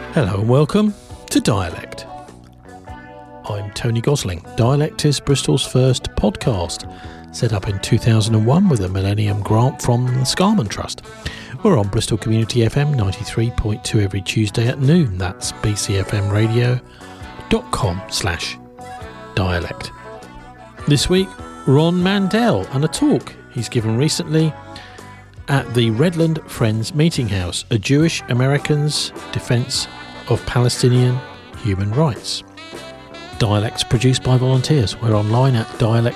Hello and welcome to Dialect. I'm Tony Gosling. Dialect is Bristol's first podcast, set up in 2001 with a Millennium Grant from the Scarman Trust. We're on Bristol Community FM 93.2 every Tuesday at noon. That's bcfmradio.com/dialect. This week, Ron Mandel and a talk he's given recently at the Redland Friends Meeting House, a Jewish Americans' defence of Palestinian human rights. Dialect's produced by volunteers. We're online at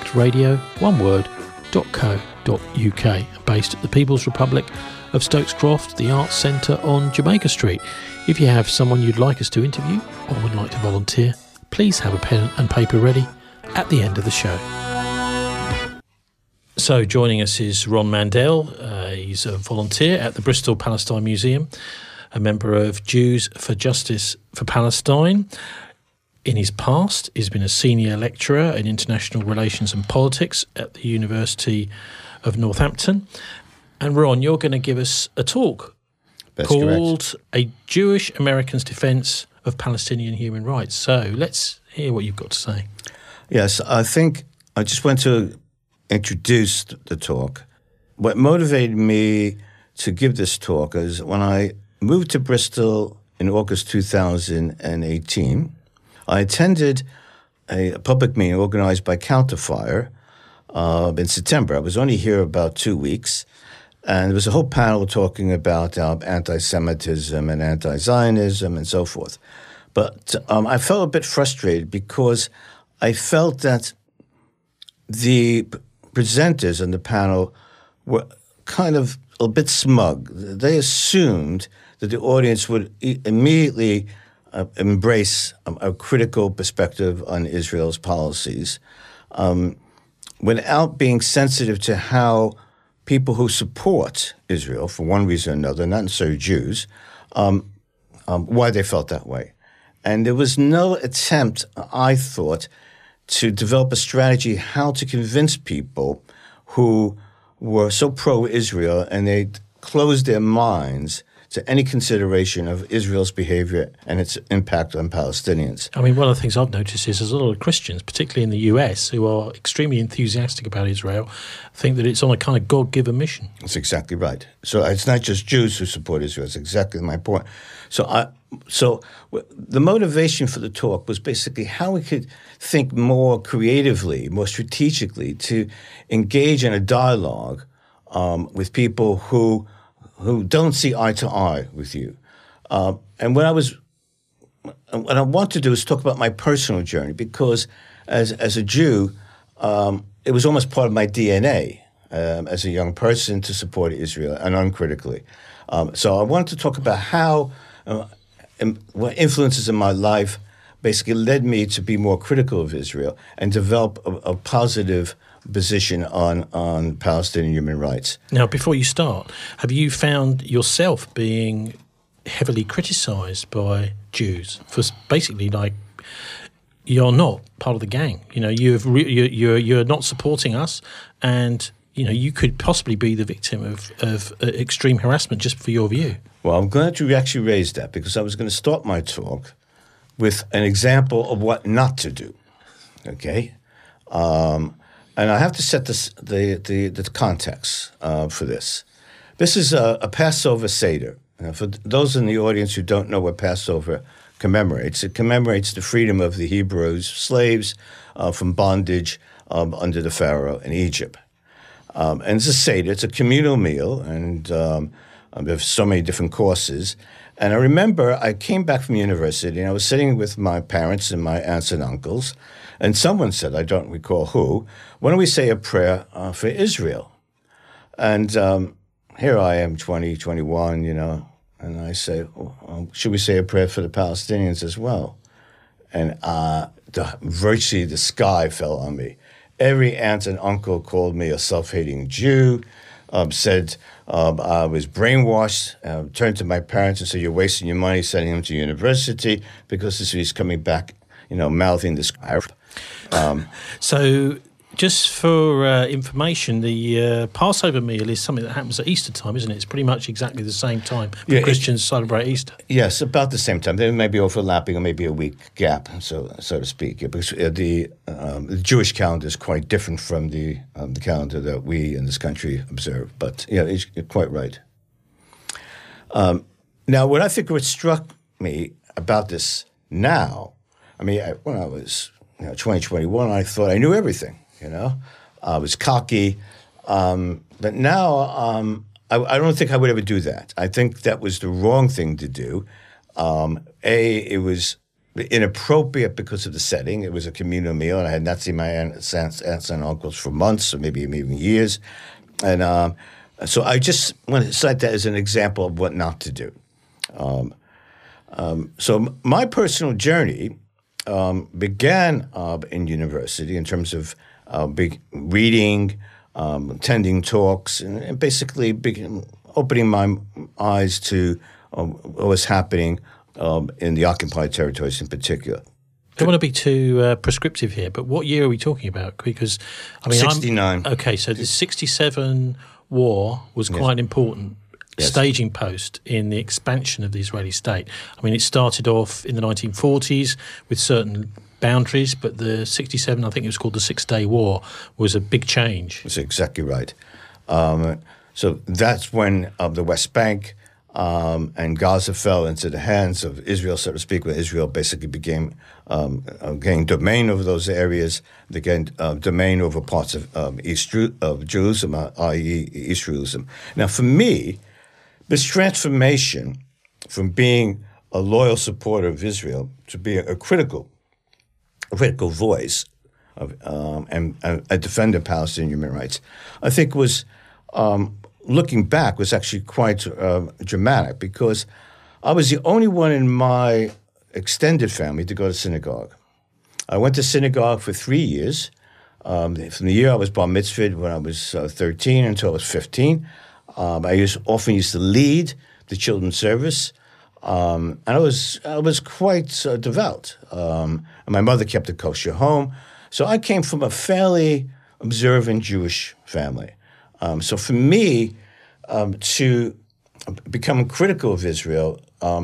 dialectradio.co.uk, based at the People's Republic of Stokes Croft, the Arts Centre on Jamaica Street. If you have someone you'd like us to interview or would like to volunteer, please have a pen and paper ready at the end of the show. So joining us is Ron Mandel. He's a volunteer at the Bristol Palestine Museum, a member of Jews for Justice for Palestine. In his past, he's been a senior lecturer in international relations and politics at the University of Northampton. And Ron, you're going to give us a talk called A Jewish American's Defence of Palestinian Human Rights. So let's hear what you've got to say. Yes, I think I just want to introduce the talk. What motivated me to give this talk is when I moved to Bristol in August 2018, I attended a public meeting organized by Counterfire in September. I was only here about 2 weeks, and there was a whole panel talking about anti-Semitism and anti-Zionism and so forth. But I felt a bit frustrated because I felt that the presenters on the panel were kind of a bit smug. They assumed that the audience would immediately embrace a critical perspective on Israel's policies without being sensitive to how people who support Israel, for one reason or another, not necessarily Jews, why they felt that way. And there was no attempt, I thought, to develop a strategy how to convince people who were so pro-Israel and they closed their minds to any consideration of Israel's behavior and its impact on Palestinians. I mean, one of the things I've noticed is there's a lot of Christians, particularly in the US, who are extremely enthusiastic about Israel, think that it's on a kind of God-given mission. That's exactly right. So it's not just Jews who support Israel. It's exactly my point. So the motivation for the talk was basically how we could think more creatively, more strategically, to engage in a dialogue with people who don't see eye to eye with you. And what I want to do is talk about my personal journey, because as a Jew, it was almost part of my DNA as a young person to support Israel and uncritically. So I wanted to talk about how what influences in my life basically led me to be more critical of Israel and develop a positive position on Palestinian human rights. Now, before you start, have you found yourself being heavily criticised by Jews for basically, like, you're not part of the gang? You know, you're not supporting us, and you know you could possibly be the victim of extreme harassment just for your view. Well, I'm glad you actually raised that, because I was going to start my talk with an example of what not to do. Okay. And I have to set the context for this. This is a Passover Seder. For those in the audience who don't know what Passover commemorates, it commemorates the freedom of the Hebrew slaves from bondage under the Pharaoh in Egypt. And it's a Seder. It's a communal meal, and there's so many different courses. And I remember I came back from university, and I was sitting with my parents and my aunts and uncles, and someone said, I don't recall who, why don't we say a prayer for Israel? And here I am, 21, you know, and I say, should we say a prayer for the Palestinians as well? And virtually the sky fell on me. Every aunt and uncle called me a self-hating Jew, said I was brainwashed, turned to my parents and said, you're wasting your money sending him to university because he's coming back, you know, mouthing this. So Just for information, the Passover meal is something that happens at Easter time, isn't it? It's pretty much exactly the same time when Christians celebrate Easter. Yes, about the same time. They may be overlapping or maybe a week gap, so to speak. Yeah, because the Jewish calendar is quite different from the calendar that we in this country observe. But yeah, you're quite right. Now, what I think what struck me about this now, I mean, when I was 20, 21, I thought I knew everything. I was cocky, but now I don't think I would ever do that. I think that was the wrong thing to do. It was inappropriate because of the setting. It was a communal meal, and I had not seen my aunts and uncles for months, or maybe even years. And so I just want to cite that as an example of what not to do. So my personal journey began in university in terms of reading, attending talks, and basically opening my eyes to what was happening in the occupied territories in particular. I don't want to be too prescriptive here, but what year are we talking about? Because, I mean, 69. Okay, so the 67 war was quite important. Yes. Staging post in the expansion of the Israeli state. I mean, it started off in the 1940s with certain boundaries, but the 67, I think it was called the Six-Day War, was a big change. That's exactly right. So that's when the West Bank and Gaza fell into the hands of Israel, so to speak, when Israel basically became gained domain over those areas. They gained domain over parts of Jerusalem, i.e. East Jerusalem. Now, for me, this transformation from being a loyal supporter of Israel to being a critical voice and a defender of Palestinian human rights, I think was, looking back, was actually quite dramatic, because I was the only one in my extended family to go to synagogue. I went to synagogue for 3 years, from the year I was bar mitzvahed when I was 13 until I was 15. I often used to lead the children's service, and I was quite devout. And my mother kept a kosher home, so I came from a fairly observant Jewish family. So for me, to become critical of Israel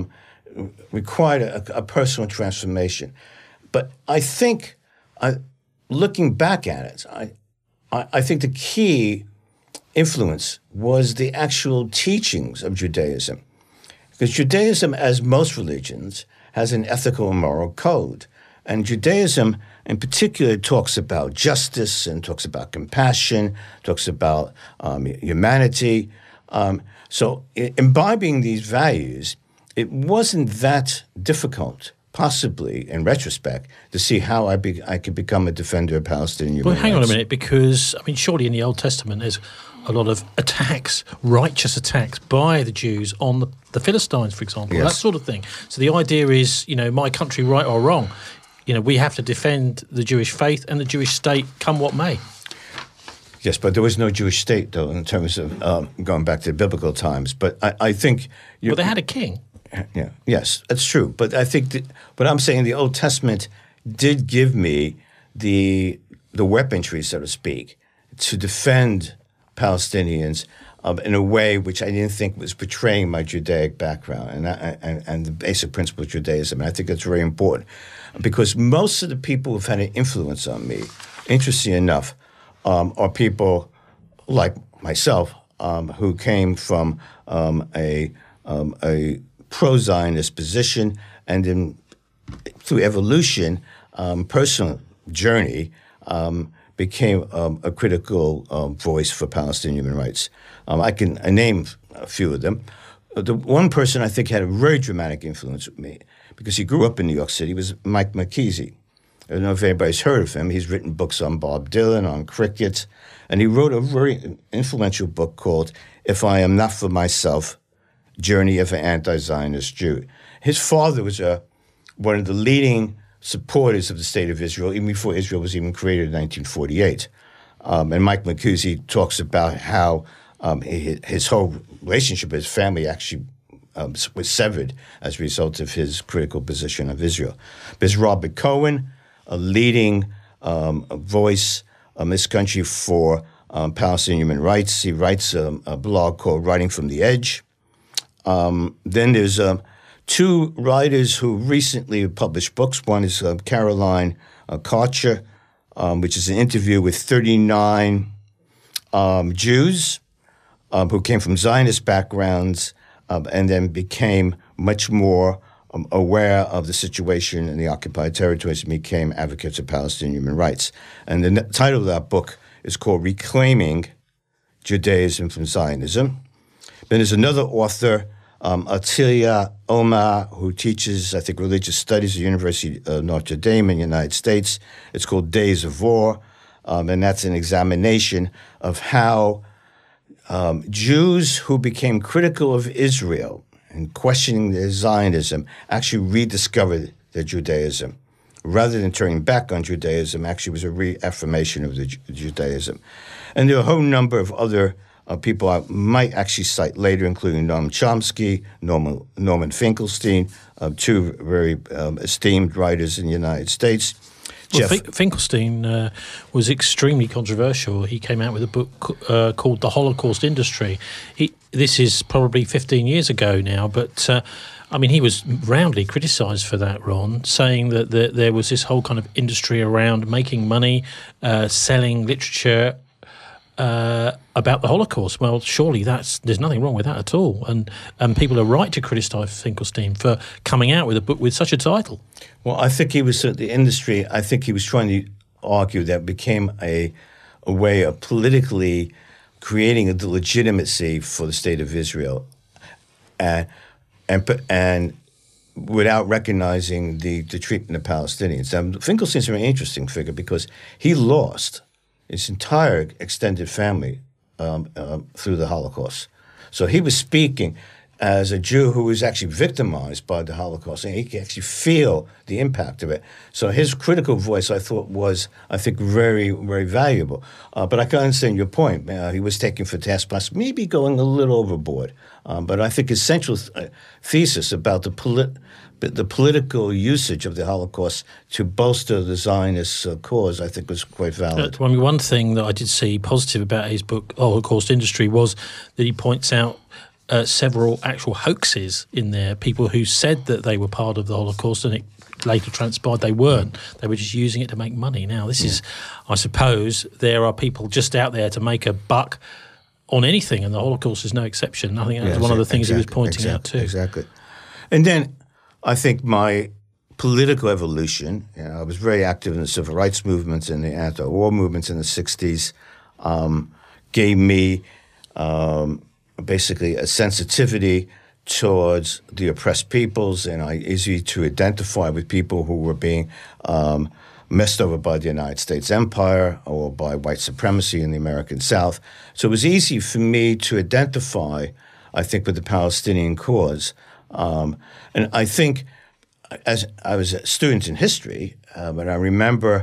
required a personal transformation. But I think, looking back at it, I think the key influence was the actual teachings of Judaism. Because Judaism, as most religions, has an ethical and moral code. And Judaism, in particular, talks about justice and talks about compassion, talks about humanity. So imbibing these values, it wasn't that difficult, possibly, in retrospect, to see how I could become a defender of Palestinian human rights. Well, hang on a minute, because, I mean, surely in the Old Testament there's a lot of attacks, righteous attacks by the Jews on the Philistines, for example, that sort of thing. So the idea is, my country, right or wrong, we have to defend the Jewish faith and the Jewish state, come what may. Yes, but there was no Jewish state, though, in terms of going back to biblical times. But I think... Well, they had a king. Yeah. Yes, that's true. But I think but I'm saying the Old Testament did give me the weaponry, so to speak, to defend Palestinians in a way which I didn't think was betraying my Judaic background and the basic principle of Judaism. And I think that's very important, because most of the people who've had an influence on me, interestingly enough, are people like myself who came from a pro-Zionist position, and then through evolution, personal journey, became a critical voice for Palestinian human rights. I can name a few of them. The one person I think had a very dramatic influence with me, because he grew up in New York City, was Mike McKeezy. I don't know if anybody's heard of him. He's written books on Bob Dylan, on cricket, and he wrote a very influential book called If I Am Not For Myself, Journey of an Anti-Zionist Jew. His father was one of the leading supporters of the State of Israel, even before Israel was even created in 1948. And Mike McKeezy talks about how his whole relationship with his family actually was severed as a result of his critical position of Israel. There's Robert Cohen, a leading voice this country for Palestinian human rights. He writes a blog called Writing from the Edge. Then there's two writers who recently published books. One is Caroline Karcher, which is an interview with 39 Jews who came from Zionist backgrounds and then became much more aware of the situation in the occupied territories and became advocates of Palestinian human rights. And the title of that book is called Reclaiming Judaism from Zionism. Then there's another author, Atilia Omar, who teaches, I think, religious studies at the University of Notre Dame in the United States. It's called Days of War, and that's an examination of how Jews who became critical of Israel and questioning their Zionism actually rediscovered their Judaism. Rather than turning back on Judaism, actually was a reaffirmation of the Judaism. And there are a whole number of other people I might actually cite later, including Noam Chomsky, Norman Finkelstein, two very esteemed writers in the United States. Well, Finkelstein was extremely controversial. He came out with a book called The Holocaust Industry. This is probably 15 years ago now, but I mean, he was roundly criticised for that, Ron, saying that there was this whole kind of industry around making money, selling literature about the Holocaust. Well, surely there's nothing wrong with that at all. And people are right to criticise Finkelstein for coming out with a book with such a title. Well, I think he was the industry. I think he was trying to argue that it became a way of politically creating the legitimacy for the state of Israel, and without recognizing the treatment of Palestinians. Finkelstein's a very interesting figure because he lost his entire extended family through the Holocaust. So he was speaking as a Jew who was actually victimized by the Holocaust, and he could actually feel the impact of it. So his critical voice, I thought, was, very, very valuable. But I can understand your point. He was taken for task, maybe going a little overboard. But I think his central thesis about the political usage of the Holocaust to bolster the Zionist cause, I think, was quite valid. I mean, one thing that I did see positive about his book, Holocaust Industry, was that he points out several actual hoaxes in there, people who said that they were part of the Holocaust and it later transpired they weren't. They were just using it to make money. Now, this is, I suppose, there are people just out there to make a buck on anything, and the Holocaust is no exception. I think that's one of the things he was pointing out too. Exactly. And then I think my political evolution, I was very active in the civil rights movements and the anti-war movements in the 60s, gave me basically a sensitivity towards the oppressed peoples, and I easy to identify with people who were being messed over by the United States empire or by white supremacy in the American South. So it was easy for me to identify, I think, with the Palestinian cause. And I think as I was a student in history, and I remember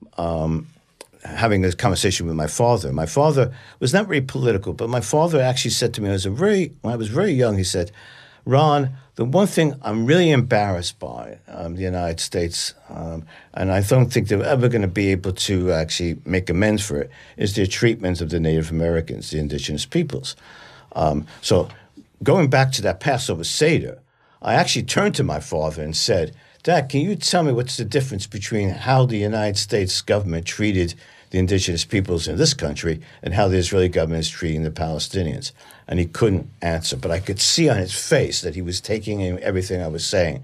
having this conversation with my father. My father was not very political, but my father actually said to me, when I was very young, he said, Ron, the one thing I'm really embarrassed by the United States, and I don't think they're ever going to be able to actually make amends for it, is their treatment of the Native Americans, the indigenous peoples. So going back to that Passover Seder, I actually turned to my father and said, Dad, can you tell me what's the difference between how the United States government treated the indigenous peoples in this country and how the Israeli government is treating the Palestinians? And he couldn't answer, but I could see on his face that he was taking in everything I was saying.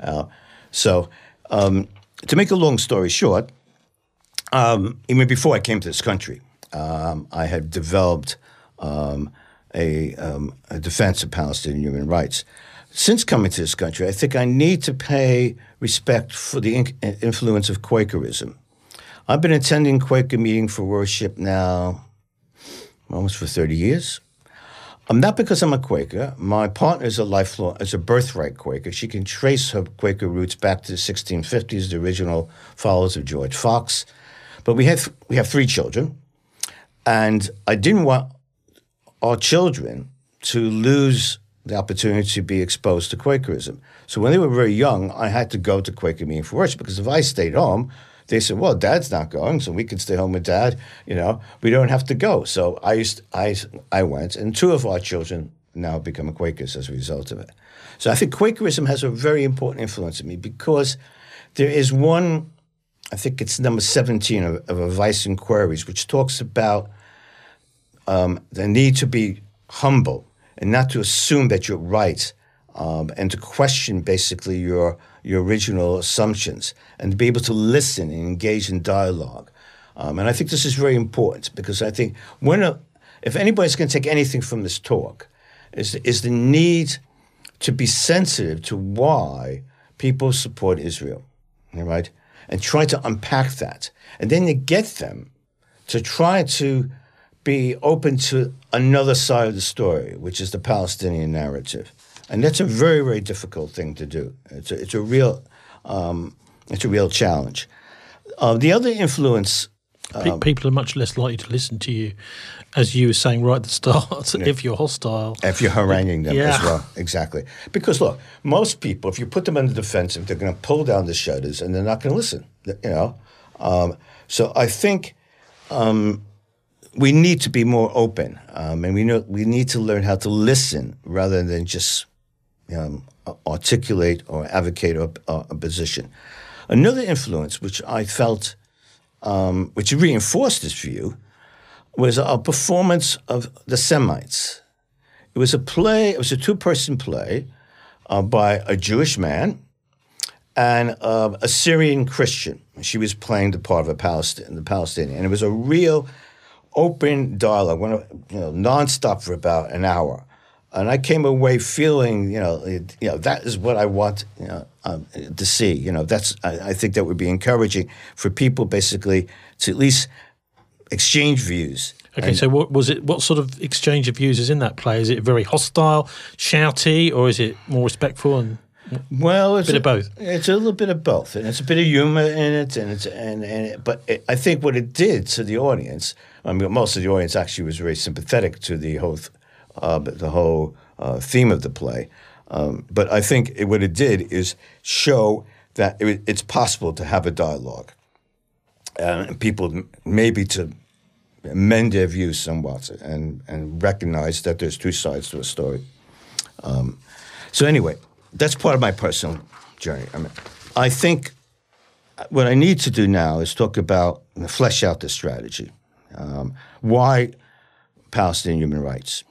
So to make a long story short, even before I came to this country, I had developed a defense of Palestinian human rights. Since coming to this country, I think I need to pay respect for the influence of Quakerism. I've been attending Quaker meeting for worship now almost for 30 years. Not because I'm a Quaker. My partner is a birthright Quaker. She can trace her Quaker roots back to the 1650s, the original followers of George Fox. But we have 3 children, and I didn't want our children to lose the opportunity to be exposed to Quakerism. So when they were very young, I had to go to Quaker meeting for worship, because if I stayed home, they said, well, Dad's not going, so we can stay home with Dad. We don't have to go. So I went, and 2 of our children now become Quakers as a result of it. So I think Quakerism has a very important influence on me because there is one, I think it's number 17 of Advice and Queries, which talks about the need to be humble and not to assume that you're right, and to question basically your original assumptions, and to be able to listen and engage in dialogue. And I think this is very important because I think if anybody's going to take anything from this talk, is the need to be sensitive to why people support Israel, all right? And try to unpack that. And then to get them to try to be open to another side of the story, which is the Palestinian narrative. And that's a very, very difficult thing to do. It's a real challenge. The other influence... people are much less likely to listen to you, as you were saying right at the start, if you're hostile. If you're haranguing them as well, exactly. Because look, most people, if you put them on the defensive, they're going to pull down the shutters and they're not going to listen. So I think we need to be more open, and we need to learn how to listen rather than just articulate or advocate a position. Another influence, which I felt, which reinforced this view, was a performance of The Semites. It was a play. It was a 2-person play by a Jewish man and a Syrian Christian. She was playing the part of the Palestinian, and it was a real open dialogue, nonstop for about an hour. And I came away feeling, that is what I want to see. I think that would be encouraging for people basically to at least exchange views. Okay, so what was it? What sort of exchange of views is in that play? Is it very hostile, shouty, or is it more respectful and? Well, it's a bit of both. It's a little bit of both, and it's a bit of humor in it, but I think what it did to the audience. I mean, most of the audience actually was very sympathetic to the whole theme of the play. But I think what it did is show that it's possible to have a dialogue, and people maybe to mend their views somewhat and recognize that there's 2 sides to a story. So anyway, that's part of my personal journey. I think what I need to do now is talk about, flesh out the strategy. Why Palestinian human rights?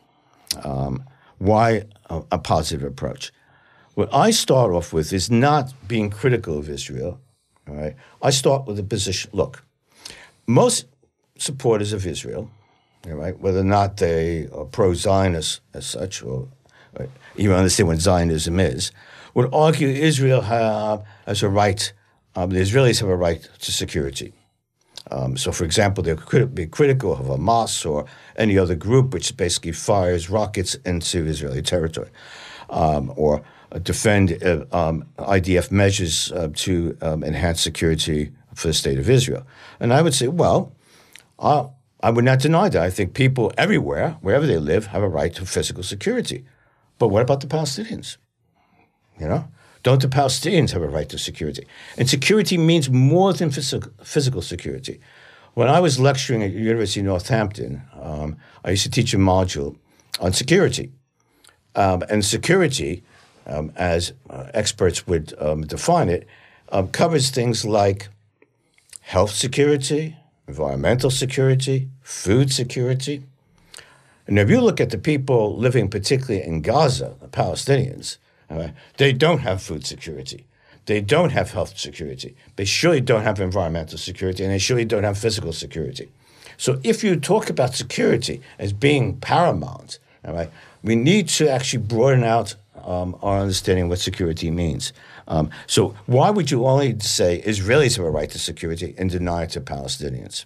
Why a positive approach? What I start off with is not being critical of Israel. All right? I start with a position. Look, most supporters of Israel, all right, whether or not they are pro-Zionist as such, or even understand what Zionism is, would argue Israel has a right, the Israelis have a right to security. So, for example, they could be critical of Hamas or any other group which basically fires rockets into Israeli territory, or defend IDF measures to enhance security for the state of Israel. And I would say, well, I would not deny that. I think people everywhere, wherever they live, have a right to physical security. But what about the Palestinians? Don't the Palestinians have a right to security? And security means more than physical security. When I was lecturing at the University of Northampton, I used to teach a module on security. And security, as experts would define it, covers things like health security, environmental security, food security. And if you look at the people living particularly in Gaza, the Palestinians, they don't have food security. They don't have health security. They surely don't have environmental security, and they surely don't have physical security. So if you talk about security as being paramount, all right, we need to actually broaden out our understanding of what security means. So why would you only say Israelis have a right to security and deny it to Palestinians?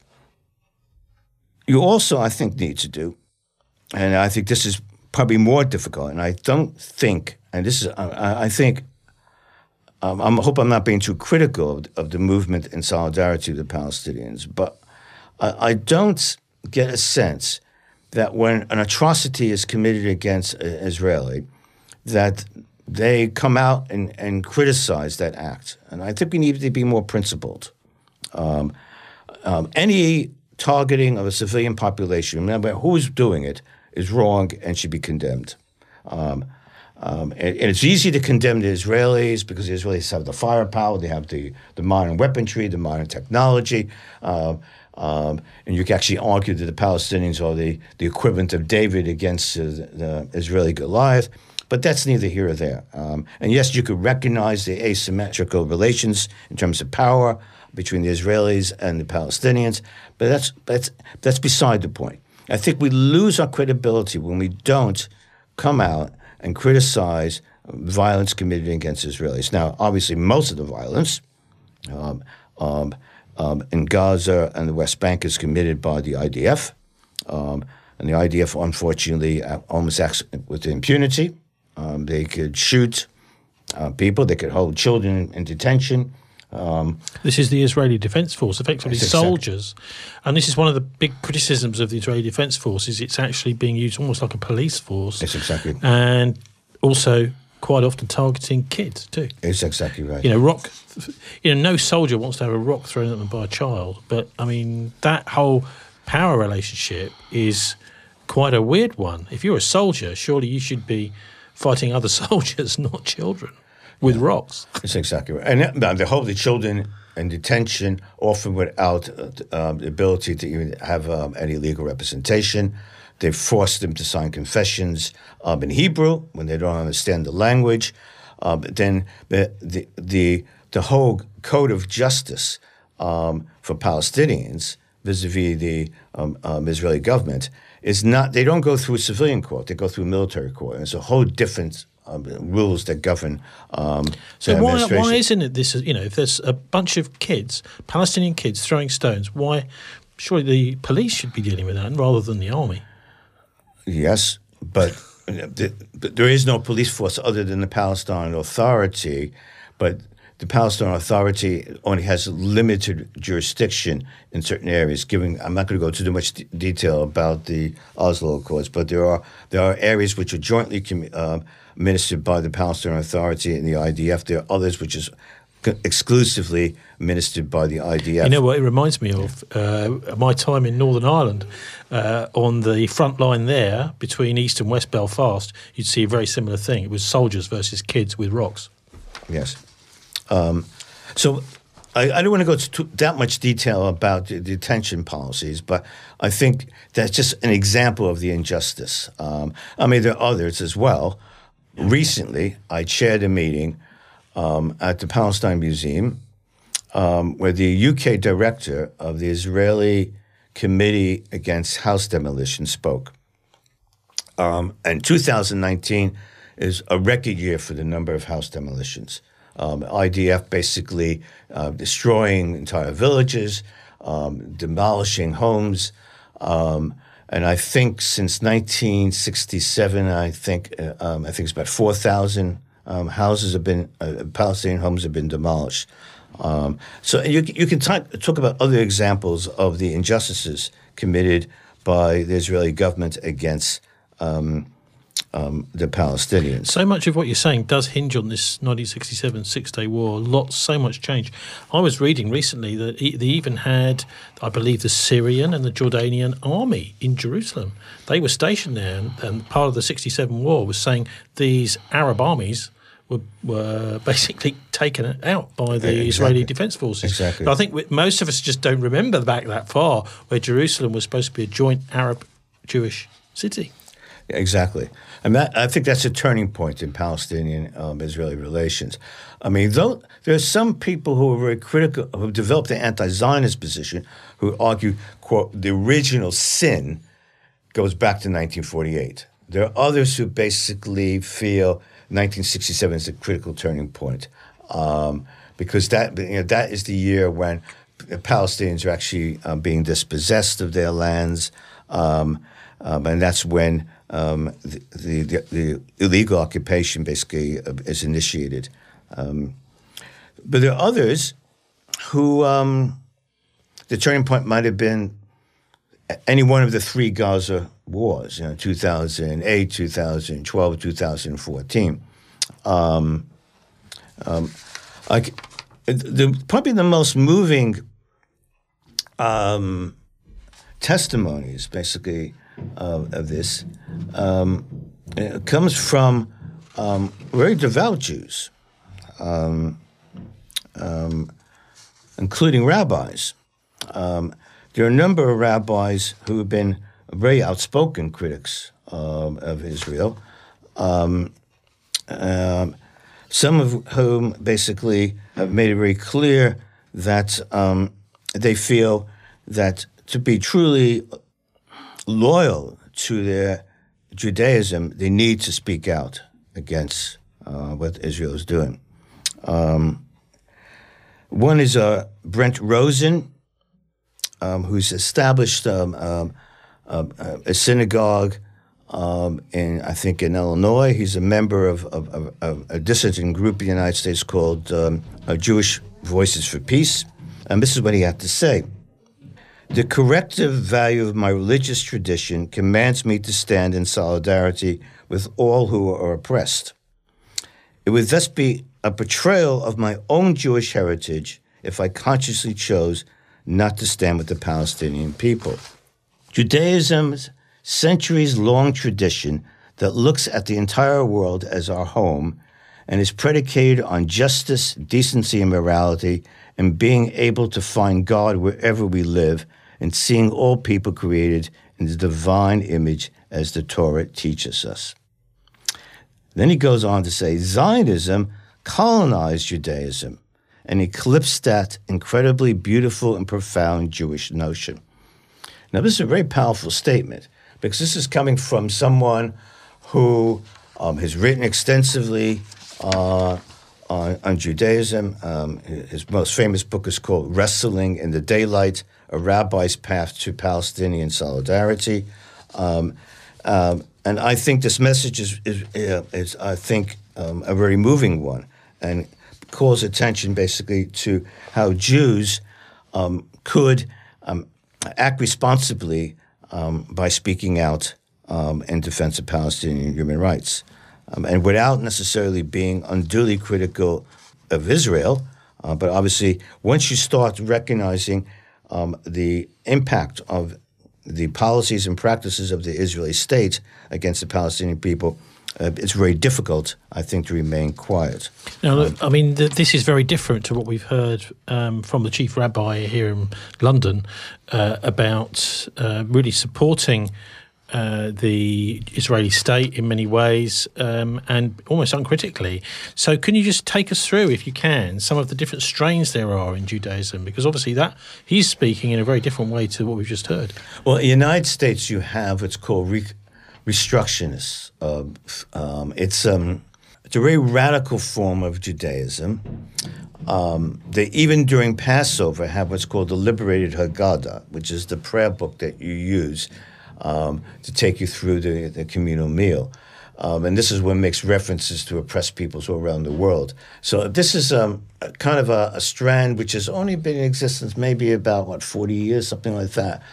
You also, I think, need to do, and I think this is probably more difficult, and I don't think, and this is, I think, I hope I'm not being too critical of the movement in solidarity with the Palestinians, but I don't get a sense that when an atrocity is committed against Israeli, that they come out and criticize that act. And I think we need to be more principled. Any targeting of a civilian population, remember who's doing it, is wrong and should be condemned. And it's easy to condemn the Israelis because the Israelis have the firepower, they have the modern weaponry, the modern technology, and you can actually argue that the Palestinians are the equivalent of David against the Israeli Goliath. But that's neither here or there. And yes, you could recognize the asymmetrical relations in terms of power between the Israelis and the Palestinians, but that's beside the point. I think we lose our credibility when we don't come out and criticize violence committed against Israelis. Now, obviously, most of the violence in Gaza and the West Bank is committed by the IDF, and the IDF, unfortunately, almost acts with impunity. They could shoot people. They could hold children in detention. This is the Israeli Defense Force, effectively soldiers. And this is one of the big criticisms of the Israeli Defense Force, is it's actually being used almost like a police force. That's exactly. And also quite often targeting kids too. It's exactly right. No soldier wants to have a rock thrown at them by a child. But, I mean, that whole power relationship is quite a weird one. If you're a soldier, surely you should be fighting other soldiers, not children, with rocks. That's exactly right. And they hold the children in detention, often without the ability to even have any legal representation. They force them to sign confessions in Hebrew when they don't understand the language. Then the whole code of justice for Palestinians vis-a-vis the Israeli government is not. They don't go through civilian court; they go through military court, and it's a whole different rules that govern. So why isn't it this? If there's a bunch of kids, Palestinian kids throwing stones, why? Surely the police should be dealing with that rather than the army. Yes, but there is no police force other than the Palestinian Authority, but the Palestinian Authority only has limited jurisdiction in certain areas. I'm not going to go into too much detail about the Oslo Accords, but there are areas which are jointly administered by the Palestinian Authority and the IDF. There are others which is exclusively administered by the IDF. You know what it reminds me of? My time in Northern Ireland. On the front line there, between East and West Belfast, you'd see a very similar thing. It was soldiers versus kids with rocks. Yes. So I don't want to go into that much detail about the detention policies, but I think that's just an example of the injustice. There are others as well. Recently, I chaired a meeting at the Palestine Museum where the UK director of the Israeli Committee Against House Demolition spoke. And 2019 is a record year for the number of house demolitions. IDF basically destroying entire villages, demolishing homes. And I think since 1967, I think it's about 4,000 houses have been Palestinian homes have been demolished. So you can talk about other examples of the injustices committed by the Israeli government against the Palestinians. So much of what you're saying does hinge on this 1967 Six-Day War. So much change. I was reading recently that they even had, I believe, the Syrian and the Jordanian army in Jerusalem. They were stationed there, and part of the 67 War was saying these Arab armies were basically taken out by the Israeli Defense Forces. Exactly. But I think most of us just don't remember back that far, where Jerusalem was supposed to be a joint Arab-Jewish city. Exactly. And I think that's a turning point in Palestinian-Israeli relations. Though there are some people who are very critical, who have developed an anti-Zionist position, who argue, quote, the original sin goes back to 1948. There are others who basically feel 1967 is a critical turning point, because that is the year when Palestinians are actually being dispossessed of their lands, and that's when the illegal occupation basically is initiated. But there are others who the turning point might have been any one of the three Gaza wars, 2008, 2012, 2014. Probably the most moving testimonies, basically, of this, it comes from very devout Jews, including rabbis. There are a number of rabbis who have been very outspoken critics of Israel, some of whom basically have made it very clear that they feel that to be truly loyal to their Judaism, they need to speak out against what Israel is doing. One is Brent Rosen, who's established a synagogue in Illinois. He's a member of a dissident group in the United States called Jewish Voices for Peace. And this is what he had to say. The corrective value of my religious tradition commands me to stand in solidarity with all who are oppressed. It would thus be a betrayal of my own Jewish heritage if I consciously chose not to stand with the Palestinian people. Judaism's centuries-long tradition that looks at the entire world as our home and is predicated on justice, decency, and morality, and being able to find God wherever we live, and seeing all people created in the divine image as the Torah teaches us. Then he goes on to say, Zionism colonized Judaism and eclipsed that incredibly beautiful and profound Jewish notion. Now, this is a very powerful statement, because this is coming from someone who has written extensively on Judaism. His most famous book is called Wrestling in the Daylight, A Rabbi's Path to Palestinian Solidarity. And I think this message is I think, a very moving one, and calls attention basically to how Jews could act responsibly by speaking out in defense of Palestinian human rights, and without necessarily being unduly critical of Israel. But obviously, once you start recognizing the impact of the policies and practices of the Israeli state against the Palestinian people, it's very difficult, I think, to remain quiet. Now, look, I mean, this is very different to what we've heard from the chief rabbi here in London about really supporting the Israeli state in many ways and almost uncritically. So can you just take us through, if you can, some of the different strains there are in Judaism? Because obviously that he's speaking in a very different way to what we've just heard. Well, in the United States, you have what's called Restructionists. It's a very radical form of Judaism. They, even during Passover, have what's called the Liberated Haggadah, which is the prayer book that you use to take you through the communal meal. And this is what makes references to oppressed peoples all around the world. So this is kind of a strand which has only been in existence maybe about, 40 years, something like that.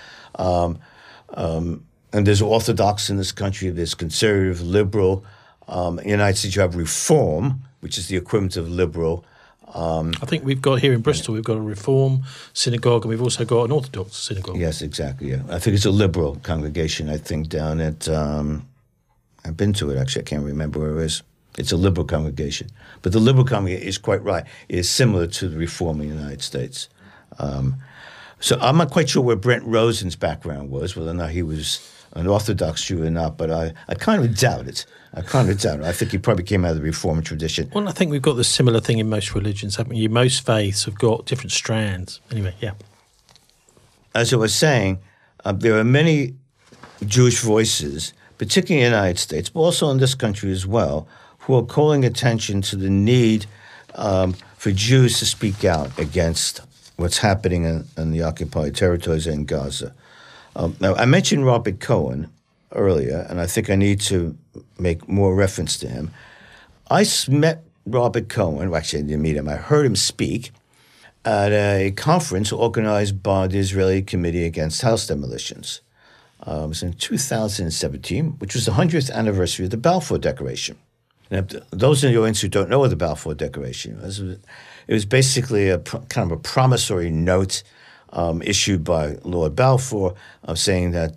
And there's Orthodox in this country, there's conservative, liberal. In the United States, you have Reform, which is the equivalent of liberal. I think we've got here in Bristol, we've got a Reform synagogue, and we've also got an Orthodox synagogue. Yes, exactly, yeah. I think it's a liberal congregation, I think, down at, I've been to it, actually, I can't remember where it is. It's a liberal congregation. But the liberal congregation is quite right. It is similar to the Reform in the United States. So I'm not quite sure where Brent Rosen's background was, whether or not he was an Orthodox Jew or not, but I kind of doubt it. I think he probably came out of the Reform tradition. Well, I think we've got the similar thing in most religions, haven't you? Most faiths have got different strands. Anyway, yeah. As I was saying, there are many Jewish voices, particularly in the United States, but also in this country as well, who are calling attention to the need for Jews to speak out against what's happening in the occupied territories in Gaza. Now, I mentioned Robert Cohen earlier, and I think I need to make more reference to him. I met Robert Cohen, well, actually I didn't meet him, I heard him speak at a conference organized by the Israeli Committee Against House Demolitions. It was in 2017, which was the 100th anniversary of the Balfour Declaration. Now, those in the audience who don't know what the Balfour Declaration was, it was basically kind of a promissory note issued by Lord Balfour, saying that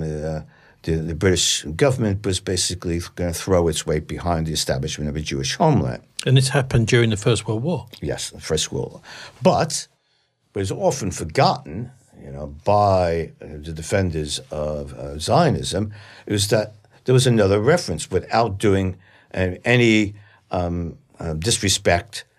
the British government was basically going to throw its weight behind the establishment of a Jewish homeland. And this happened during the First World War. Yes, the First World War. But it's often forgotten, by the defenders of Zionism, is that there was another reference without doing any disrespect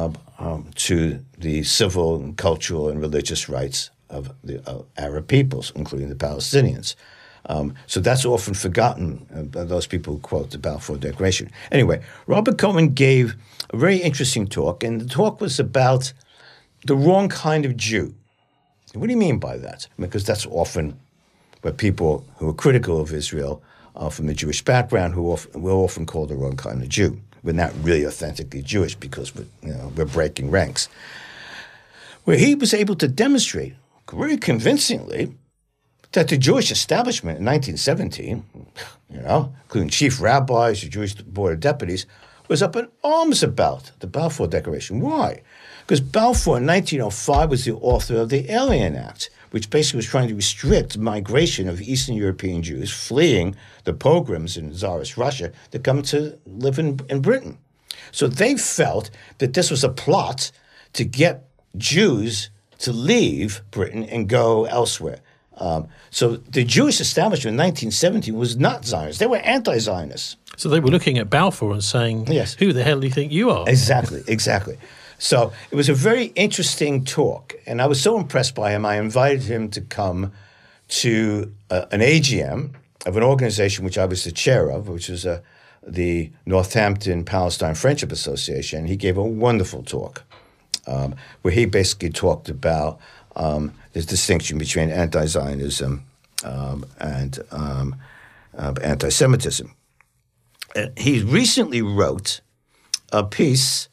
to the civil, and cultural, and religious rights of the Arab peoples, including the Palestinians. So that's often forgotten by those people who quote the Balfour Declaration. Anyway, Robert Cohen gave a very interesting talk, and the talk was about the wrong kind of Jew. What do you mean by that? Because that's often what people who are critical of Israel from the Jewish background will often call the wrong kind of Jew. We're not really authentically Jewish because we're breaking ranks. Where he was able to demonstrate very convincingly that the Jewish establishment in 1917, including chief rabbis, the Jewish Board of Deputies, was up in arms about the Balfour Declaration. Why? Because Balfour in 1905 was the author of the Alien Act, which basically was trying to restrict migration of Eastern European Jews fleeing the pogroms in Tsarist Russia to come to live in Britain. So they felt that this was a plot to get Jews to leave Britain and go elsewhere. So the Jewish establishment in 1917 was not Zionists. They were anti-Zionists. So they were looking at Balfour and saying, yes, who the hell do you think you are? Exactly. So it was a very interesting talk, and I was so impressed by him, I invited him to come to an AGM of an organization which I was the chair of, which was the Northampton Palestine Friendship Association. He gave a wonderful talk where he basically talked about this distinction between anti-Zionism and anti-Semitism. And he recently wrote a piece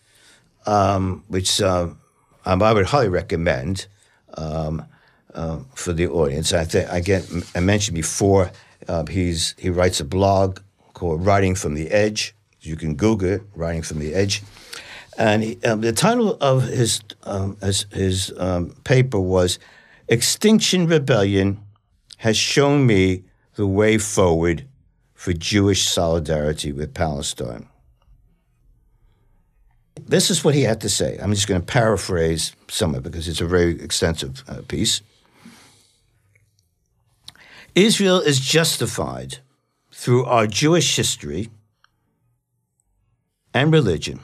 which I would highly recommend for the audience. I mentioned before, he writes a blog called Writing from the Edge. You can Google it, Writing from the Edge. And the title of his paper was Extinction Rebellion Has Shown Me the Way Forward for Jewish Solidarity with Palestine. This is what he had to say. I'm just going to paraphrase some of it because it's a very extensive piece. Israel is justified through our Jewish history and religion.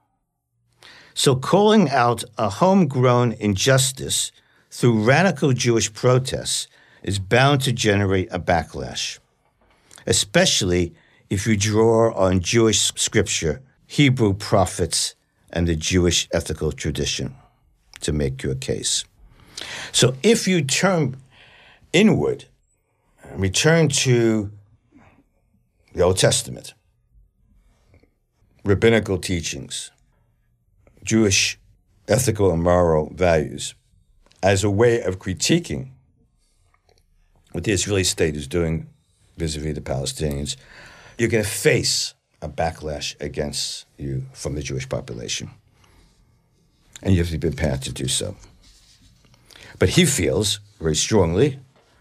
So calling out a homegrown injustice through radical Jewish protests is bound to generate a backlash, especially if you draw on Jewish scripture, Hebrew prophets, and the Jewish ethical tradition to make your case. So if you turn inward and return to the Old Testament, rabbinical teachings, Jewish ethical and moral values as a way of critiquing what the Israeli state is doing vis-a-vis the Palestinians, you're going to face a backlash against you from the Jewish population. And you have to be prepared to do so. But he feels very strongly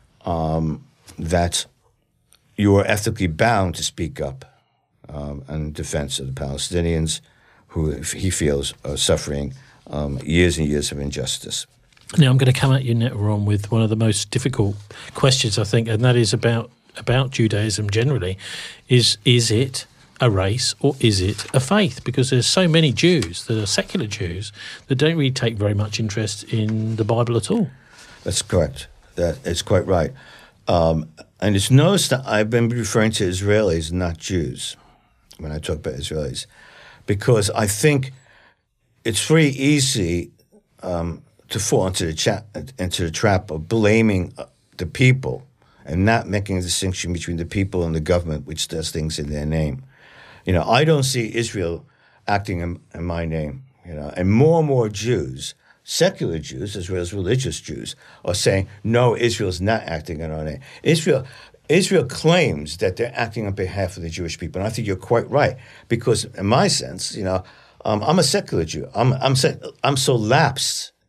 that you are ethically bound to speak up in defense of the Palestinians, who he feels are suffering years and years of injustice. Now, I'm going to come at you, Ron, with one of the most difficult questions, I think, and that is about Judaism generally. Is it a race or is it a faith? Because there's so many Jews that are secular Jews that don't really take very much interest in the Bible at all. That's correct. That is quite right. And it's noticed that I've been referring to Israelis, not Jews, when I talk about Israelis, because I think it's very easy to fall into the trap of blaming the people and not making a distinction between the people and the government, which does things in their name. I don't see Israel acting in my name, and more Jews, secular Jews as well as religious Jews, are saying, no, Israel's not acting in our name. Israel claims that they're acting on behalf of the Jewish people, and I think you're quite right, because in my sense, I'm a secular Jew. I'm so lapsed,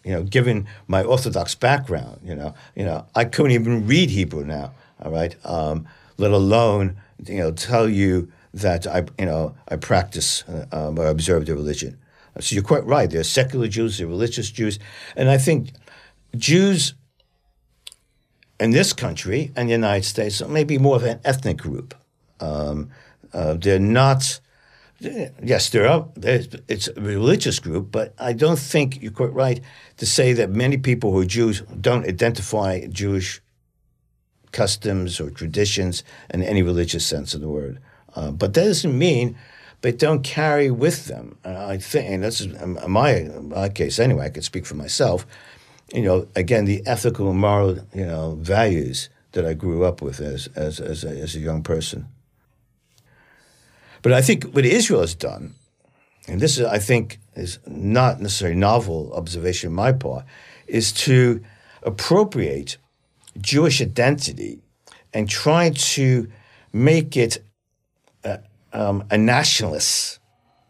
given my Orthodox background, I couldn't even read Hebrew now, all right, let alone, tell you that I practice or observe the religion. So you're quite right. There are secular Jews, there are religious Jews, and I think Jews in this country and the United States are maybe more of an ethnic group. They're not. Yes, it's a religious group, but I don't think you're quite right to say that many people who are Jews don't identify Jewish customs or traditions in any religious sense of the word. But that doesn't mean they don't carry with them. I think, and this is my case anyway, I can speak for myself, again, the ethical and moral, values that I grew up with as a young person. But I think what Israel has done, and this is, I think, is not necessarily novel observation on my part, is to appropriate Jewish identity and try to make it a nationalist,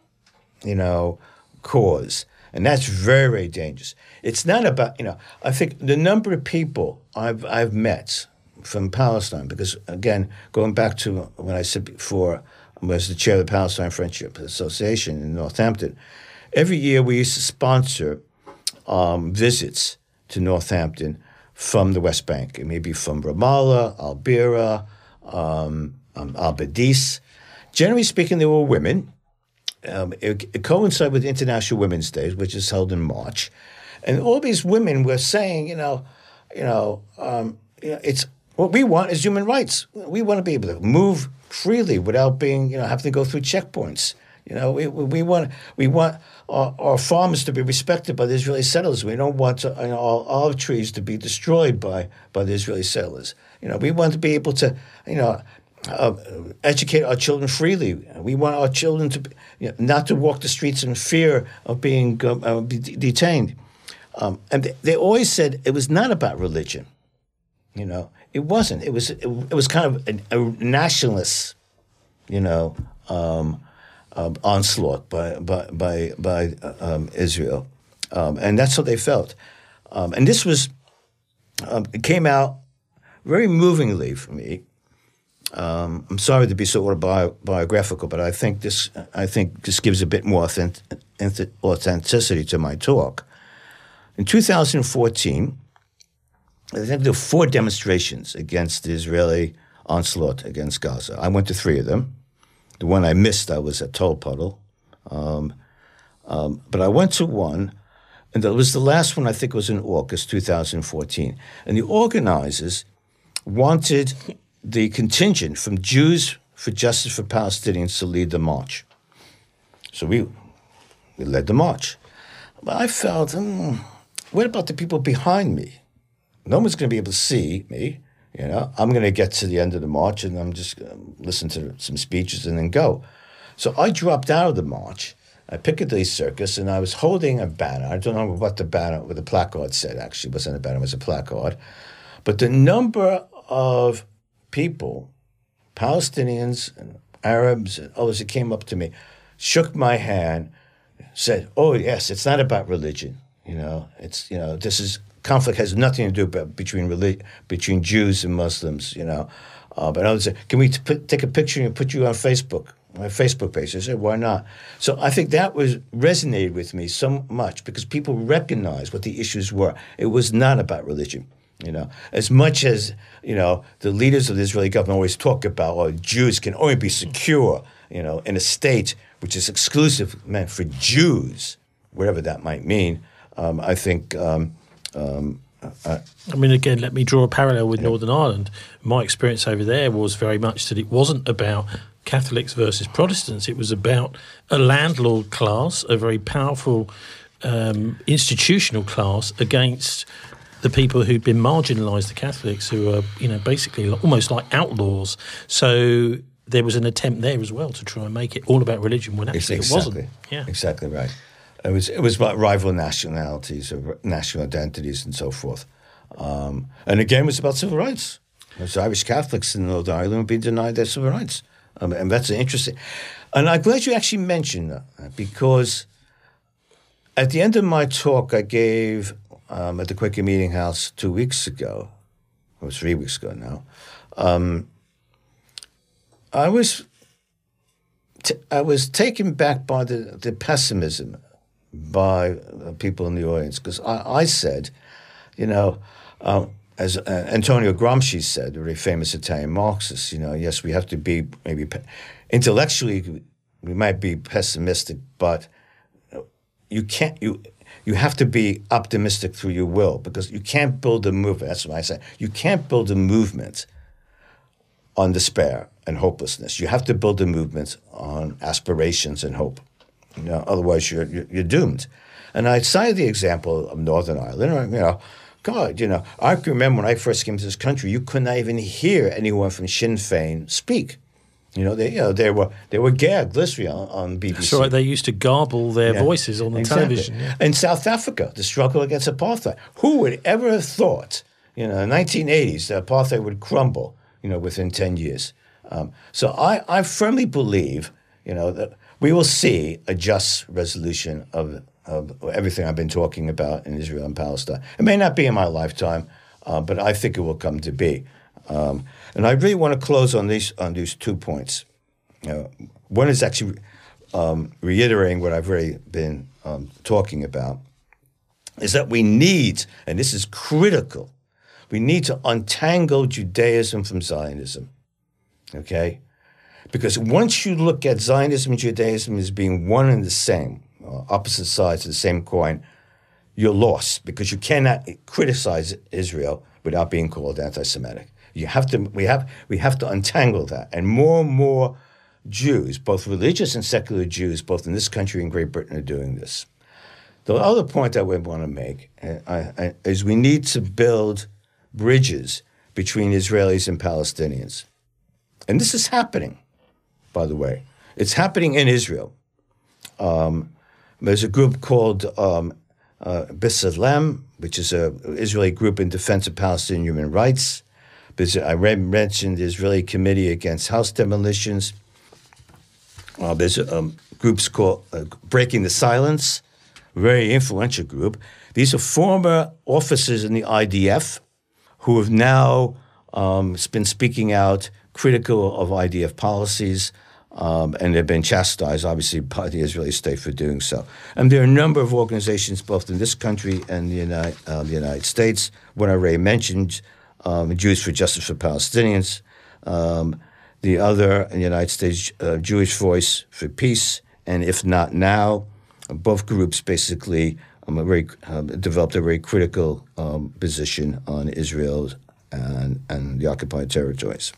cause. And that's very, very dangerous. It's not about, I think the number of people I've met from Palestine, because, again, going back to when I said before, I was the chair of the Palestine Friendship Association in Northampton. Every year we used to sponsor visits to Northampton from the West Bank. It may be from Ramallah, Al-Bira, Al-Badis. Generally speaking, they were women. It coincided with International Women's Day, which is held in March. And all these women were saying, it's what we want is human rights. We want to be able to move freely without being, having to go through checkpoints. We want our farmers to be respected by the Israeli settlers. We don't want our olive trees to be destroyed by the Israeli settlers. We want to be able to, educate our children freely. We want our children to, not to walk the streets in fear of being detained. And they always said it was not about religion. It wasn't. It was kind of a nationalist, onslaught by Israel, and that's what they felt. And this was it came out very movingly for me. I'm sorry to be so autobiographical, but I think this gives a bit more authenticity to my talk. In 2014. I think there were 4 demonstrations against the Israeli onslaught against Gaza. I went to 3 of them. The one I missed, I was at Toll Puddle. But I went to one, and that was the last one, I think it was in August 2014. And the organizers wanted the contingent from Jews for Justice for Palestinians to lead the march. So we led the march. But I felt, what about the people behind me? No one's going to be able to see me. I'm going to get to the end of the march and I'm just going to listen to some speeches and then go. So I dropped out of the march at Piccadilly Circus and I was holding a banner. I don't know what the placard said, actually. It wasn't a banner, it was a placard. But the number of people, Palestinians and Arabs and others that came up to me, shook my hand, said, oh, yes, it's not about religion. This is... Conflict has nothing to do between Jews and Muslims, But others said, can we take a picture and put you on Facebook, my Facebook page? I said, why not? So I think that resonated with me so much because people recognized what the issues were. It was not about religion, As much as, the leaders of the Israeli government always talk about, Jews can only be secure, in a state which is exclusive meant for Jews, whatever that might mean. I think... again, let me draw a parallel with Northern Ireland. My experience over there was very much that it wasn't about Catholics versus Protestants. It was about a landlord class, a very powerful institutional class against the people who'd been marginalised, the Catholics, who are, basically almost like outlaws. So there was an attempt there as well to try and make it all about religion when actually it wasn't. Yeah, exactly right. It was about rival nationalities or national identities and so forth. And again, it was about civil rights. There's Irish Catholics in Northern Ireland being denied their civil rights. And that's interesting. And I'm glad you actually mentioned that because at the end of my talk, I gave at the Quaker Meeting House 2 weeks ago, or 3 weeks ago now, I was taken back by the pessimism by people in the audience, because I said, as Antonio Gramsci said, a very famous Italian Marxist, yes, we have to be maybe intellectually, we might be pessimistic, but you have to be optimistic through your will, because you can't build a movement. That's what I say. You can't build a movement on despair and hopelessness. You have to build a movement on aspirations and hope. Otherwise you're doomed. And I cited the example of Northern Ireland. God, I can remember when I first came to this country, you could not even hear anyone from Sinn Féin speak. They were gagged literally on BBC. That's right. They used to garble their voices on the television. Yeah. In South Africa, the struggle against apartheid. Who would ever have thought, in the 1980s, that apartheid would crumble, within 10 years? So I firmly believe, that we will see a just resolution of everything I've been talking about in Israel and Palestine. It may not be in my lifetime, but I think it will come to be. And I really want to close on these 2 points. One is actually reiterating what I've already been talking about, is that we need, and this is critical, we need to untangle Judaism from Zionism, okay? Because once you look at Zionism and Judaism as being one and the same, opposite sides of the same coin, you're lost, because you cannot criticize Israel without being called anti-Semitic. We have to untangle that. And more Jews, both religious and secular Jews, both in this country and Great Britain, are doing this. The other point I would want to make is we need to build bridges between Israelis and Palestinians. And this is happening, by the way. It's happening in Israel. There's a group called B'Tselem, which is an Israeli group in defense of Palestinian human rights. I mentioned the Israeli Committee Against House Demolitions. There's groups called Breaking the Silence, a very influential group. These are former officers in the IDF who have now been speaking out critical of IDF policies, and they've been chastised, obviously, by the Israeli state for doing so. And there are a number of organizations, both in this country and the United States. One I already mentioned, Jews for Justice for Palestinians. The other, in the United States, Jewish Voice for Peace, and If Not Now. Both groups basically developed a very critical position on Israel and the occupied territories.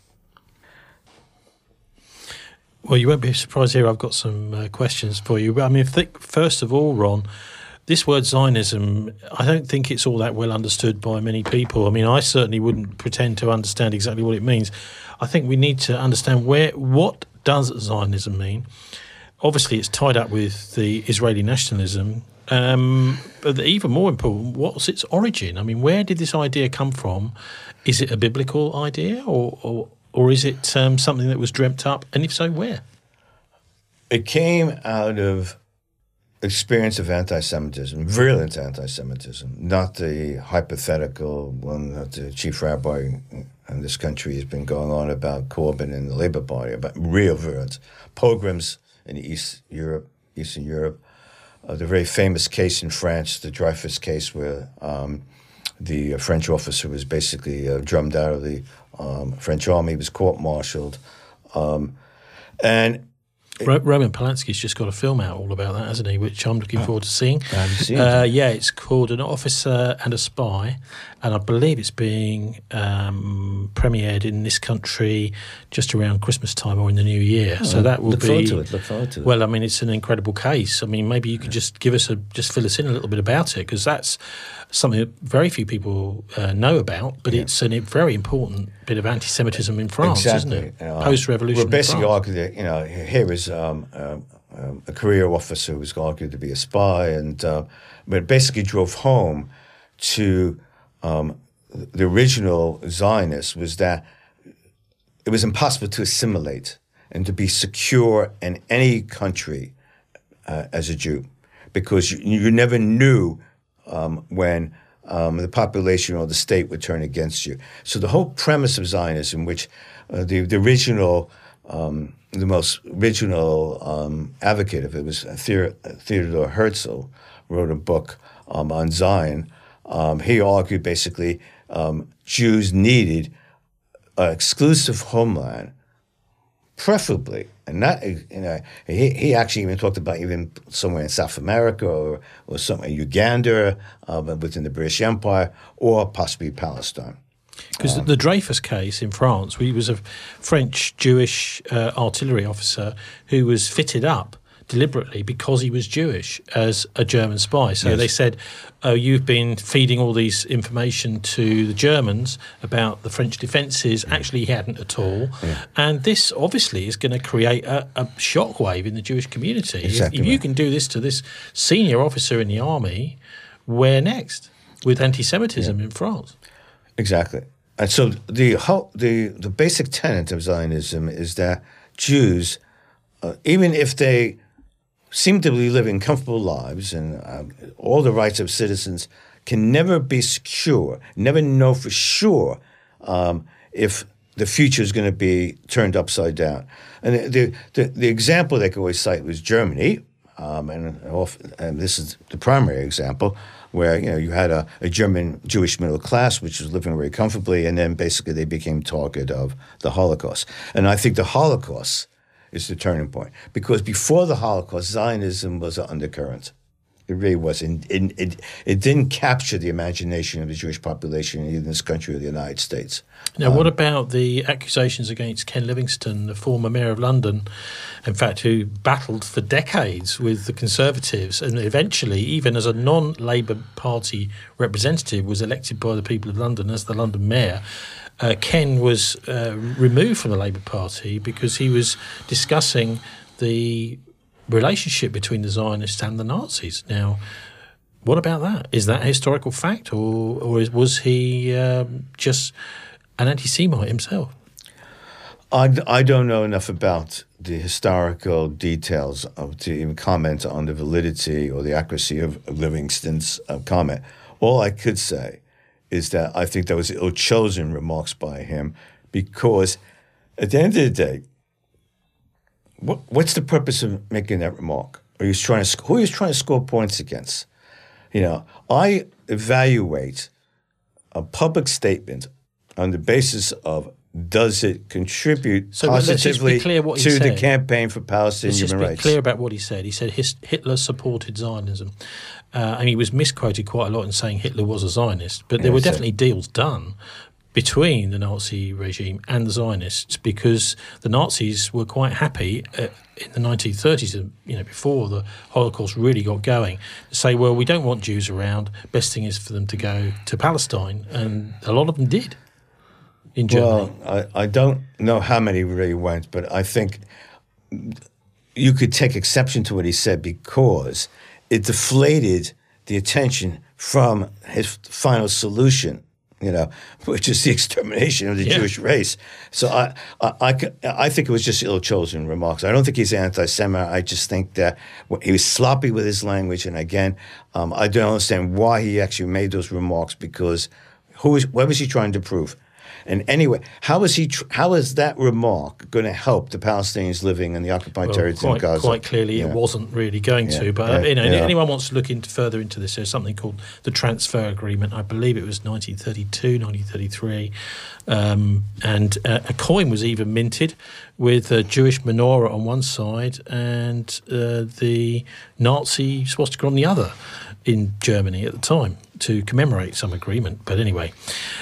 Well, you won't be surprised here. I've got some questions for you. But I mean, first of all, Ron, this word Zionism, I don't think it's all that well understood by many people. I mean, I certainly wouldn't pretend to understand exactly what it means. I think we need to understand what does Zionism mean. Obviously, it's tied up with the Israeli nationalism. But even more important, what's its origin? I mean, where did this idea come from? Is it a biblical idea, or is it something that was dreamt up? And if so, where? It came out of experience of anti-Semitism, virulent anti-Semitism, not the hypothetical one that the chief rabbi in this country has been going on about Corbyn and the Labour Party, but real virulence. Pogroms in Eastern Europe. The very famous case in France, the Dreyfus case, where the French officer was basically drummed out of the French army, was court-martialed. And Roman Polanski's just got a film out all about that, hasn't he? Which I'm looking forward to seeing. I haven't seen it. Yeah, it's called An Officer and a Spy, and I believe it's being premiered in this country just around Christmas time or in the new year. So that will Look forward to it. Well, I mean, it's an incredible case. I mean, maybe you could just fill us in a little bit about it, because that's something that very few people know about, but it's a very important bit of anti-Semitism in France, isn't it? Post-revolution. Well, basically argued that, here is a career officer who was argued to be a spy, and but basically drove home to the original Zionists was that it was impossible to assimilate and to be secure in any country as a Jew, because you never knew when the population or the state would turn against you. So the whole premise of Zionism, which the original, the most original advocate of it was Theodor Herzl, wrote a book on Zion. He argued basically Jews needed an exclusive homeland, preferably, and not, he actually even talked about even somewhere in South America or somewhere in Uganda, within the British Empire, or possibly Palestine. Because the Dreyfus case in France, he was a French Jewish artillery officer who was fitted up deliberately because he was Jewish as a German spy. So they said, oh, you've been feeding all these information to the Germans about the French defences. Actually, he hadn't at all. Yeah. And this obviously is going to create a shockwave in the Jewish community. Exactly if you can do this to this senior officer in the army, where next? With anti-Semitism in France. Exactly. And so the basic tenet of Zionism is that Jews, even if they seem to be living comfortable lives and all the rights of citizens, can never be secure, never know for sure if the future is going to be turned upside down. And the example they could always cite was Germany, and this is the primary example, where you had a German Jewish middle class which was living very comfortably, and then basically they became target of the Holocaust. And I think the Holocaust is the turning point, because before the Holocaust, Zionism was an undercurrent. It really was. It didn't capture the imagination of the Jewish population in this country or the United States. Now, what about the accusations against Ken Livingstone, the former mayor of London, in fact, who battled for decades with the Conservatives and eventually, even as a non-Labour Party representative, was elected by the people of London as the London mayor? Ken was removed from the Labour Party because he was discussing the relationship between the Zionists and the Nazis. Now, what about that? Is that a historical fact, or was he just an anti-Semite himself? I don't know enough about the historical details to even comment on the validity or the accuracy of Livingstone's comment. All I could say is that I think that was ill-chosen remarks by him, because at the end of the day, what's the purpose of making that remark? Who are you trying to score points against? I evaluate a public statement on the basis of, does it contribute positively to the campaign for Palestinian human rights? Let's just be clear about what he said. He said Hitler supported Zionism. And he was misquoted quite a lot in saying Hitler was a Zionist. But there were definitely deals done between the Nazi regime and the Zionists, because the Nazis were quite happy in the 1930s, before the Holocaust really got going, to say, well, we don't want Jews around. Best thing is for them to go to Palestine. And a lot of them did in Germany. Well, I don't know how many really went, but I think you could take exception to what he said, because it deflated the attention from his final solution, which is the extermination of the Jewish race. So I think it was just ill-chosen remarks. I don't think he's anti-Semite. I just think that he was sloppy with his language. And again, I don't understand why he actually made those remarks, because what was he trying to prove? And anyway, how is that remark going to help the Palestinians living in the occupied territory of Gaza? Quite clearly, it wasn't really going to. But anyone wants to look further into this, there's something called the Transfer Agreement. I believe it was 1932, 1933, and a coin was even minted with a Jewish menorah on one side and the Nazi swastika on the other in Germany at the time, to commemorate some agreement. But anyway.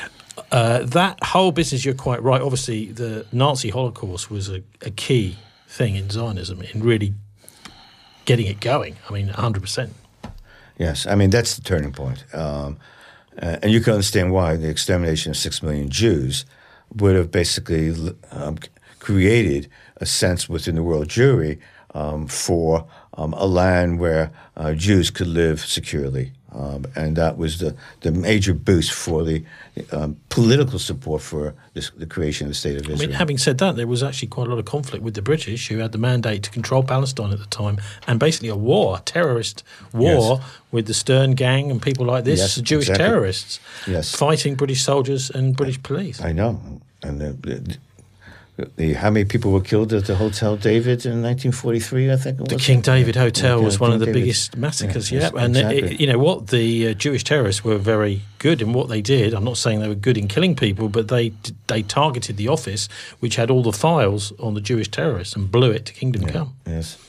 That whole business, you're quite right. Obviously, the Nazi Holocaust was a key thing in Zionism, in really getting it going. 100%. Yes, that's the turning point. And you can understand why the extermination of 6 million Jews would have basically created a sense within the world Jewry for a land where Jews could live securely And that was the major boost for the political support for the creation of the State of Israel. I mean, having said that, there was actually quite a lot of conflict with the British, who had the mandate to control Palestine at the time, and basically a terrorist war with the Stern Gang and people like this, Jewish terrorists, fighting British soldiers and British police. I know. And how many people were killed at the Hotel David in 1943, I think it was? The King David Hotel was one of the biggest massacres, And you know what? The Jewish terrorists were very good in what they did. I'm not saying they were good in killing people, but they targeted the office, which had all the files on the Jewish terrorists, and blew it to Kingdom Come. Yes.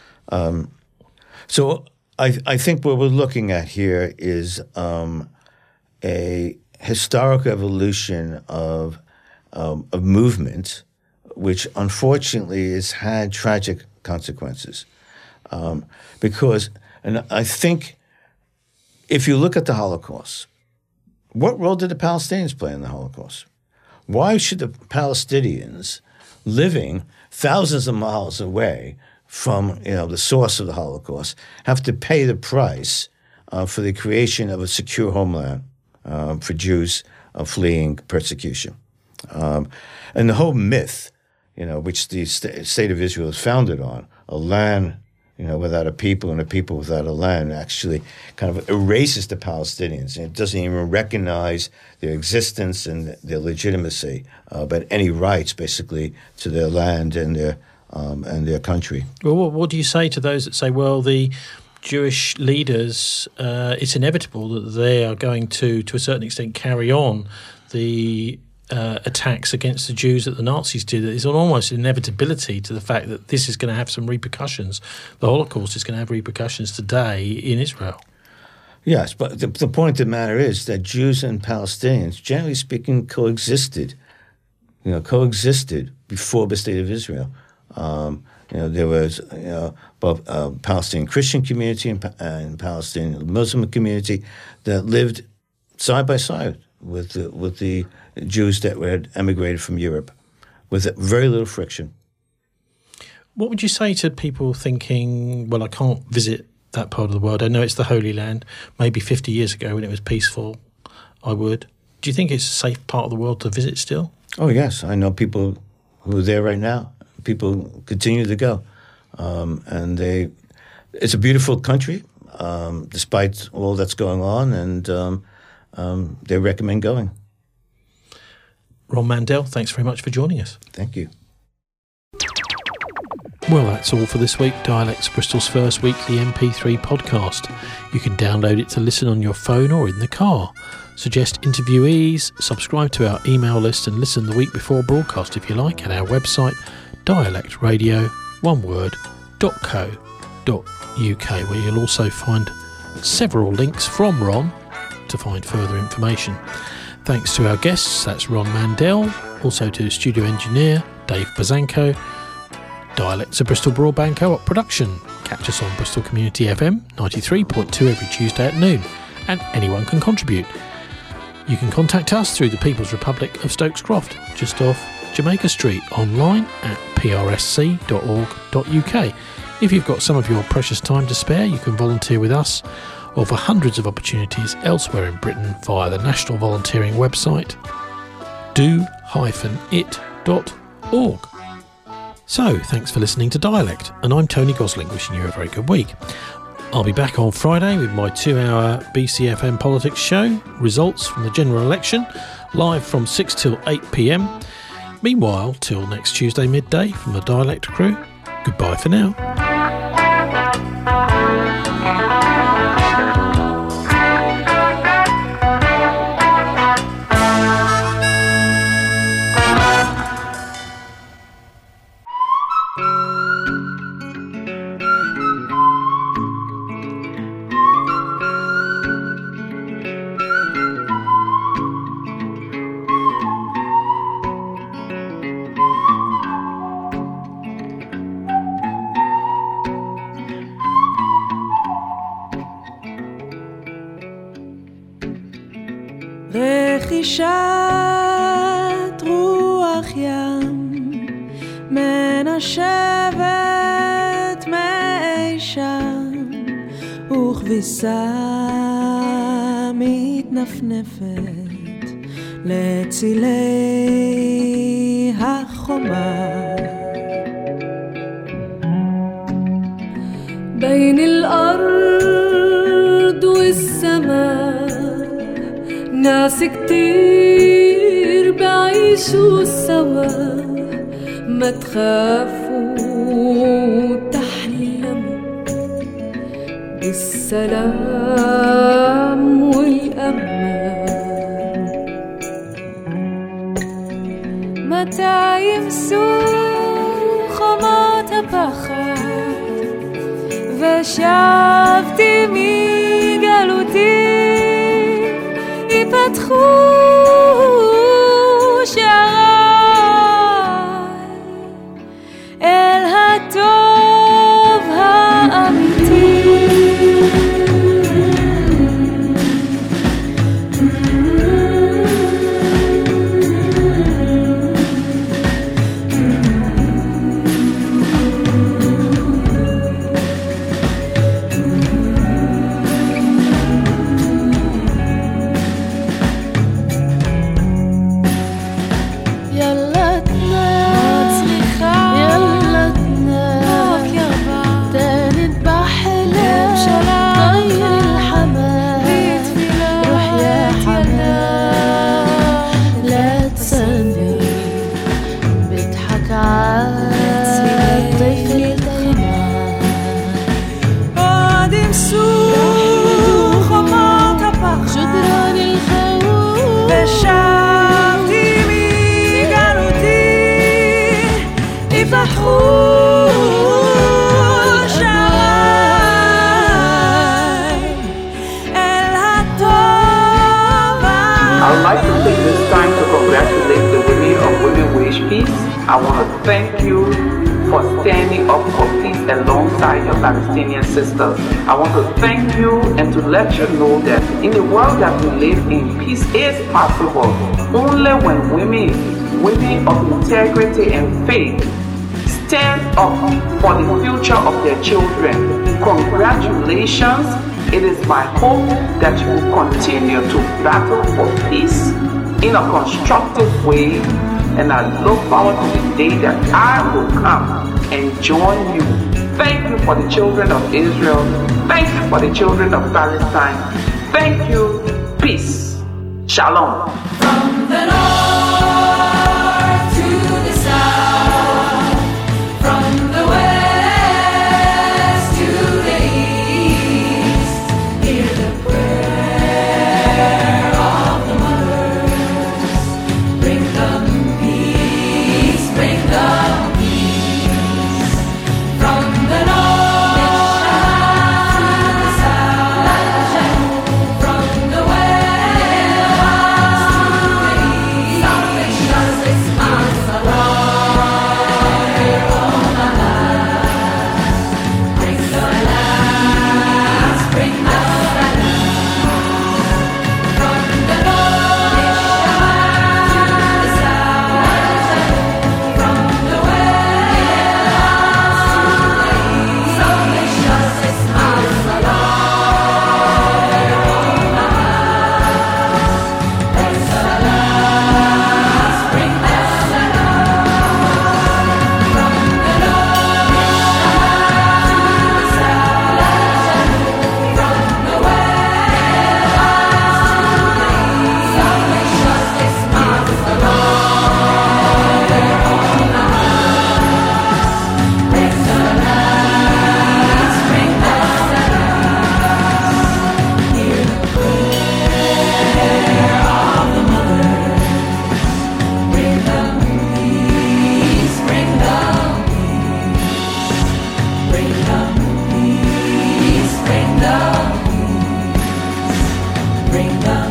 So I think what we're looking at here is a historic evolution of movement, which unfortunately has had tragic consequences. Because I think if you look at the Holocaust, what role did the Palestinians play in the Holocaust? Why should the Palestinians living thousands of miles away from the source of the Holocaust have to pay the price for the creation of a secure homeland for Jews fleeing persecution? And the whole myth, which the State of Israel is founded on, a land, without a people and a people without a land, actually kind of erases the Palestinians. It doesn't even recognize their existence and their legitimacy, but any rights, basically, to their land and their country. Well, what do you say to those that say, well, the Jewish leaders, it's inevitable that they are going to a certain extent, carry on the attacks against the Jews that the Nazis did? There's almost an inevitability to the fact that this is going to have some repercussions. The Holocaust is going to have repercussions today in Israel. Yes, but the point of the matter is that Jews and Palestinians, generally speaking, coexisted before the State of Israel. There was both Palestinian Christian community and Palestinian Muslim community that lived side by side with the Jews that had emigrated from Europe, with very little friction. What would you say to people thinking, well, I can't visit that part of the world? I know it's the Holy Land. Maybe 50 years ago when it was peaceful, I would. Do you think it's a safe part of the world to visit still? Oh, yes. I know people who are there right now. People continue to go. And it's a beautiful country, despite all that's going on, and they recommend going. Ron Mandel, thanks very much for joining us. Thank you. Well, that's all for this week. Dialects Bristol's first weekly MP3 podcast. You can download it to listen on your phone or in the car. Suggest interviewees, subscribe to our email list and listen the week before broadcast if you like at our website dialectradio.co.uk, where you'll also find several links from Ron to find further information. Thanks to our guests, that's Ron Mandel, also to studio engineer Dave Bazanko. Dialects of Bristol Broadband Co-op production. Catch us on Bristol Community FM 93.2 every Tuesday at noon, and anyone can contribute. You can contact us through the People's Republic of Stokes Croft, just off Jamaica Street, online at prsc.org.uk. If you've got some of your precious time to spare, you can volunteer with us or for hundreds of opportunities elsewhere in Britain via the national volunteering website do-it.org. So, thanks for listening to Dialect, and I'm Tony Gosling, wishing you a very good week. I'll be back on Friday with my 2-hour BCFM politics show, results from the general election, live from 6 till 8 p.m. Meanwhile, till next Tuesday midday from the Dialect crew, goodbye for now. רכישת רוח ים מנשבת מאי שם וכביסה מתנפנפת לצילי החומה. بين الأرض والسماء ناس كتير بعيشوا سوا. ما تخافوا تحلموا بالسلام والأمان. متى يمسوا خمات بخات ושבתי מגלותי ייפתחו שעריי אל הטוב האמיתי. I want to thank you for standing up for peace alongside your Palestinian sisters. I want to thank you and to let you know that in the world that we live in, peace is possible only when women of integrity and faith stand up for the future of their children. Congratulations. It is my hope that you will continue to battle for peace in a constructive way. And I look forward to the day that I will come and join you. Thank you for the children of Israel. Thank you for the children of Palestine. Thank you. Peace. Shalom. From the north to the south, from the west to the east, hear the prayer of the mothers. Bring them peace, bring them peace. From the north to the south, from the west to the east, justice and bring the last, bring the from the north to the south, from the west to the east, justice and bring the bring the